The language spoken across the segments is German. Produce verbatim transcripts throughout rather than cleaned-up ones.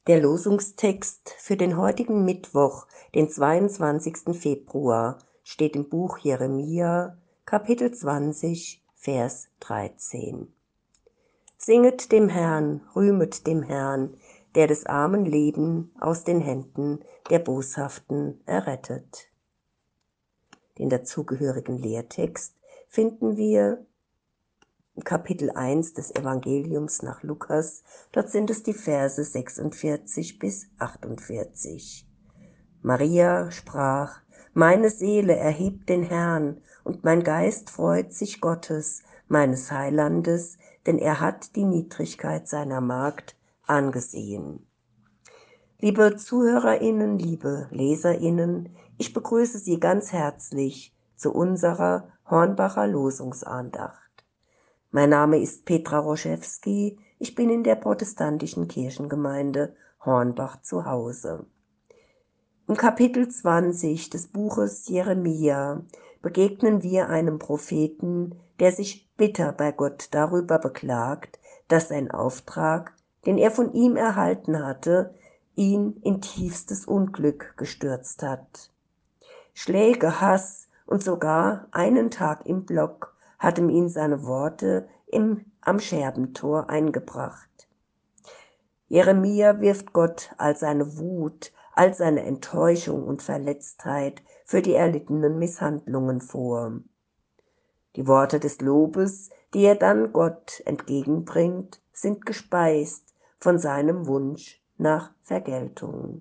Der Losungstext für den heutigen Mittwoch, den zweiundzwanzigsten Februar, steht im Buch Jeremia, Kapitel zwanzig, Vers dreizehn. Singet dem Herrn, rühmet dem Herrn, der des armen Leben aus den Händen der Boshaften errettet. Den dazugehörigen Lehrtext finden wir im Kapitel eins des Evangeliums nach Lukas. Dort sind es die Verse sechsundvierzig bis achtundvierzig. Maria sprach: Meine Seele erhebt den Herrn, und mein Geist freut sich Gottes, meines Heilandes, denn er hat die Niedrigkeit seiner Magd angesehen. Liebe ZuhörerInnen, liebe LeserInnen, ich begrüße Sie ganz herzlich zu unserer Hornbacher Losungsandacht. Mein Name ist Petra Roschewski, ich bin in der protestantischen Kirchengemeinde Hornbach zu Hause. Im Kapitel zwanzig des Buches Jeremia begegnen wir einem Propheten, der sich bitter bei Gott darüber beklagt, dass sein Auftrag, den er von ihm erhalten hatte, ihn in tiefstes Unglück gestürzt hat. Schläge, Hass und sogar einen Tag im Block hatten ihm seine Worte im, am Scherbentor eingebracht. Jeremia wirft Gott all seine Wut, all seine Enttäuschung und Verletztheit für die erlittenen Misshandlungen vor. Die Worte des Lobes, die er dann Gott entgegenbringt, sind gespeist von seinem Wunsch nach Vergeltung.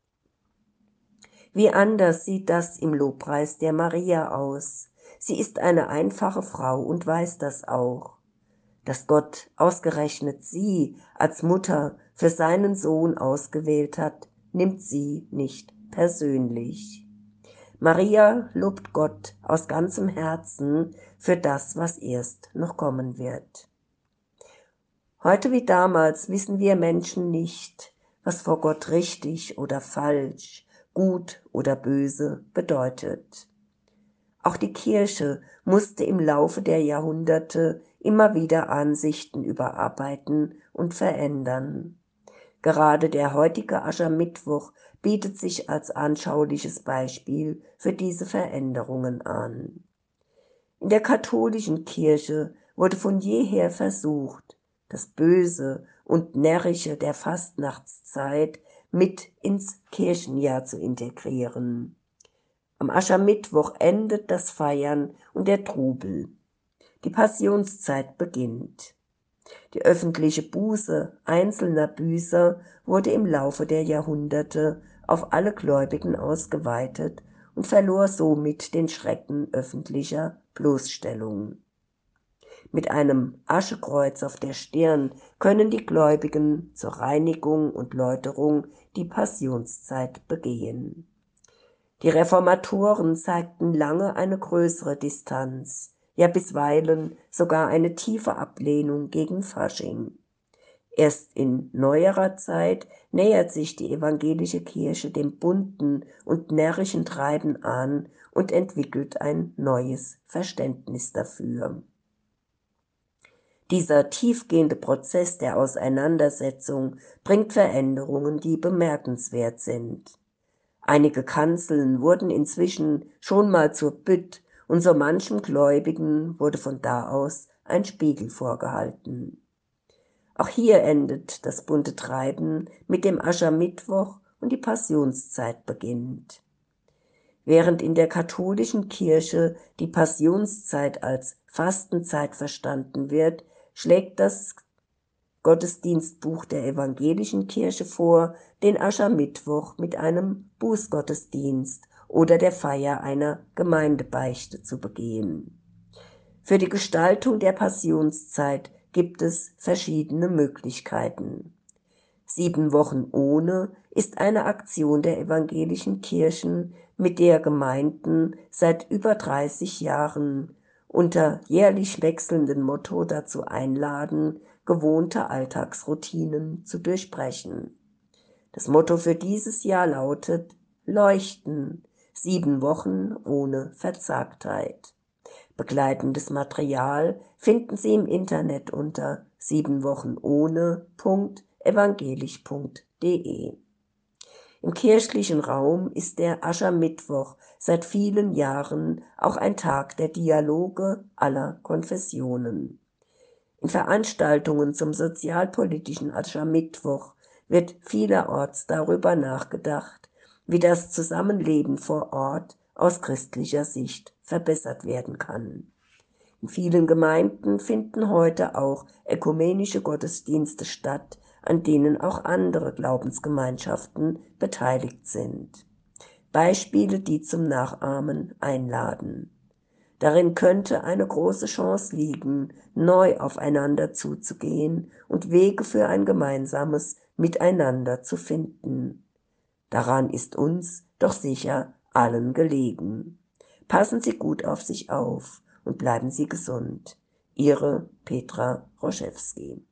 Wie anders sieht das im Lobpreis der Maria aus. Sie ist eine einfache Frau und weiß das auch. Dass Gott ausgerechnet sie als Mutter für seinen Sohn ausgewählt hat, nimmt sie nicht persönlich. Maria lobt Gott aus ganzem Herzen für das, was erst noch kommen wird. Heute wie damals wissen wir Menschen nicht, was vor Gott richtig oder falsch, gut oder böse bedeutet. Auch die Kirche musste im Laufe der Jahrhunderte immer wieder Ansichten überarbeiten und verändern. Gerade der heutige Aschermittwoch bietet sich als anschauliches Beispiel für diese Veränderungen an. In der katholischen Kirche wurde von jeher versucht, das Böse und Närrische der Fastnachtszeit mit ins Kirchenjahr zu integrieren. Am Aschermittwoch endet das Feiern und der Trubel. Die Passionszeit beginnt. Die öffentliche Buße einzelner Büßer wurde im Laufe der Jahrhunderte auf alle Gläubigen ausgeweitet und verlor somit den Schrecken öffentlicher Bloßstellung. Mit einem Aschekreuz auf der Stirn können die Gläubigen zur Reinigung und Läuterung die Passionszeit begehen. Die Reformatoren zeigten lange eine größere Distanz, ja bisweilen sogar eine tiefe Ablehnung gegen Fasching. Erst in neuerer Zeit nähert sich die evangelische Kirche dem bunten und närrischen Treiben an und entwickelt ein neues Verständnis dafür. Dieser tiefgehende Prozess der Auseinandersetzung bringt Veränderungen, die bemerkenswert sind. Einige Kanzeln wurden inzwischen schon mal zur Bütt und so manchem Gläubigen wurde von da aus ein Spiegel vorgehalten. Auch hier endet das bunte Treiben mit dem Aschermittwoch und die Passionszeit beginnt. Während in der katholischen Kirche die Passionszeit als Fastenzeit verstanden wird, schlägt das Gottesdienstbuch der evangelischen Kirche vor, den Aschermittwoch mit einem Bußgottesdienst oder der Feier einer Gemeindebeichte zu begehen. Für die Gestaltung der Passionszeit gibt es verschiedene Möglichkeiten. Sieben Wochen ohne ist eine Aktion der evangelischen Kirchen, mit der Gemeinden seit über dreißig Jahren unter jährlich wechselndem Motto dazu einladen, gewohnte Alltagsroutinen zu durchbrechen. Das Motto für dieses Jahr lautet: Leuchten, sieben Wochen ohne Verzagtheit. Begleitendes Material finden Sie im Internet unter sieben Wochen ohne punkt evangelisch punkt de. Im kirchlichen Raum ist der Aschermittwoch seit vielen Jahren auch ein Tag der Dialoge aller Konfessionen. In Veranstaltungen zum sozialpolitischen Aschermittwoch wird vielerorts darüber nachgedacht, wie das Zusammenleben vor Ort aus christlicher Sicht verbessert werden kann. In vielen Gemeinden finden heute auch ökumenische Gottesdienste statt, an denen auch andere Glaubensgemeinschaften beteiligt sind. Beispiele, die zum Nachahmen einladen. Darin könnte eine große Chance liegen, neu aufeinander zuzugehen und Wege für ein gemeinsames Miteinander zu finden. Daran ist uns doch sicher allen gelegen. Passen Sie gut auf sich auf und bleiben Sie gesund. Ihre Petra Roschewski.